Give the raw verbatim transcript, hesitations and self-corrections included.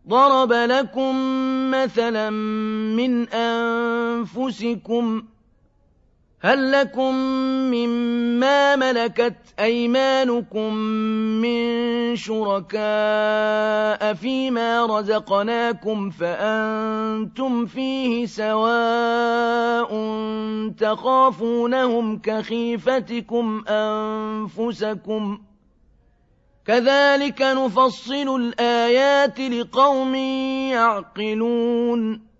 ضرب لكم مثلا من أنفسكم هل لكم مما ملكت أيمانكم من شركاء فيما رزقناكم فأنتم فيه سواء تخافونهم كخيفتكم أنفسكم كذلك نفصل الآيات لقوم يعقلون